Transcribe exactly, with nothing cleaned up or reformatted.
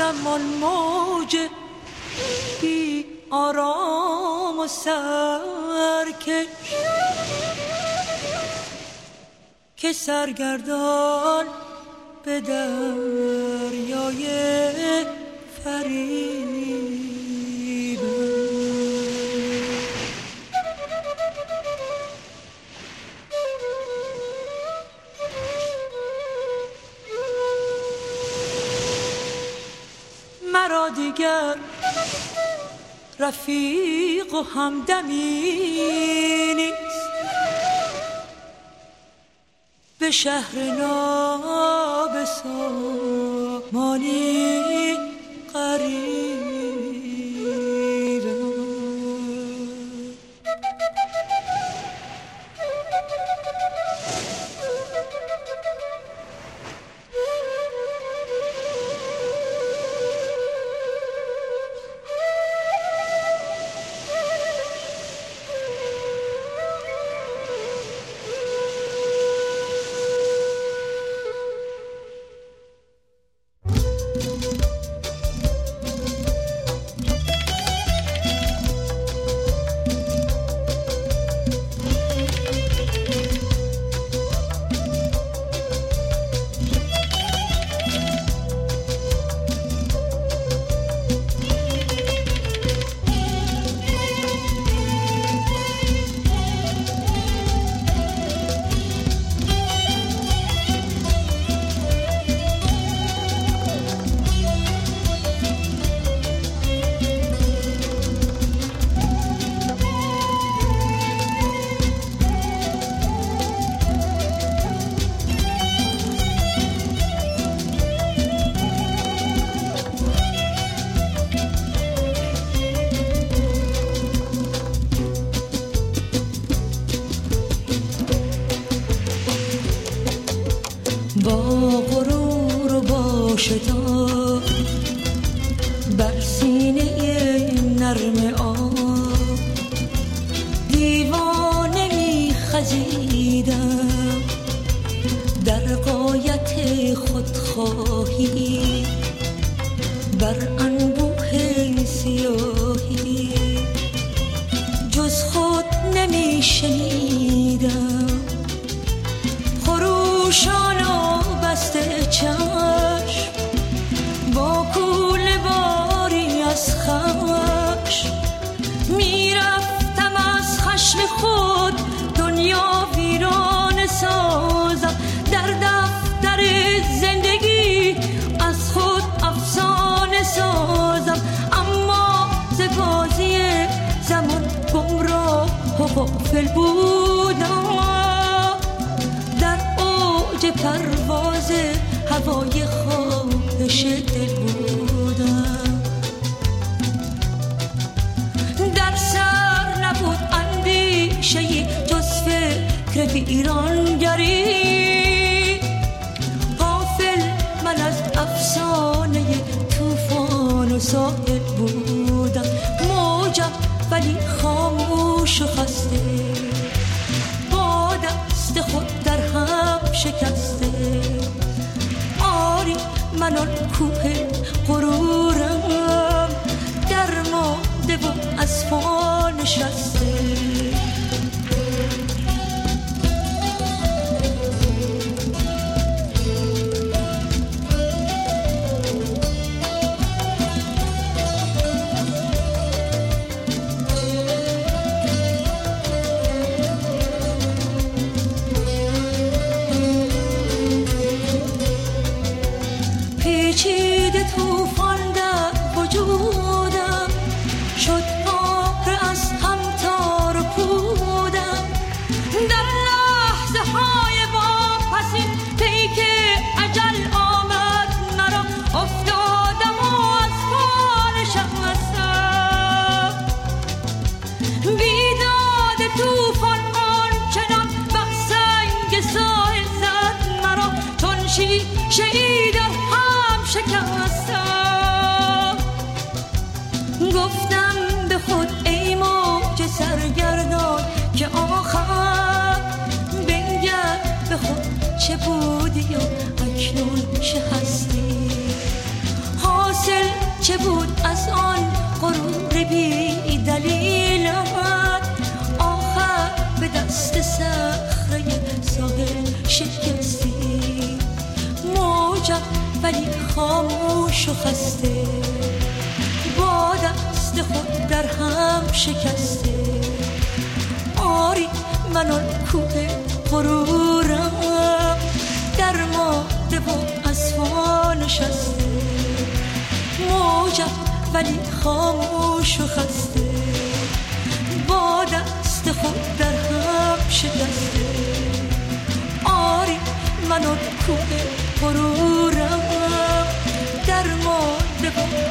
زمان موج بی آرام و سرکش که سرگردان به دریای فریب. مرا دیگر رفیق و همدمی نیست، به شهر نابسامانی قریبم. با غرور و با شتاب بر سینه نرم آب دیوانه می خزیدم، در غایت خودخواهی بر انبوه سیاهی جز خود نمی شنیدم. خروشان و بسته چشم با کوله باری از خشم میرفتم، از خشم خود دنیا ویران سازم، در دفتر زندگی از خود افسانه سازم. اما ز بازی زمان گمراه و غافل بودم، در اوج پرواز هوای خواهش دل بودم. در سر نبود اندیشه‌ای جز فکر ویرانگری، غافل من از افسانه طوفان و ساحل بودم. موجم ولی خاموش و خسته، با دست خود در هم شکسته. آری من آن کوه غرورم، در ماده و از پا نشسته. پیچیده طوفان در وجودم شد، پاره از هم تار و پودم. در لحظه های واپسین پیک اجل آمد مرا، افتادم و از پا نشستم. بیداد طوفان آنچنان بر سنگ ساحل زد مرا، چون شیشه در هم شکستم. گفتم به خود ای موج سرگردان که آخر بنگر به خود چه بودی و اکنون چه هستی. حاصل بود از آن غرور بی دلیلت، آخر به دست صخره ساحل شکستی. موجم ولی خاموش و خسته، با دست خود در هم شکسته. آری من آن کوه غرورم در ماده و از پا نشسته. موجم ولی خاموش و خسته، با دست خود در هم شکسته. آری من آن کوه غرورم در ماده و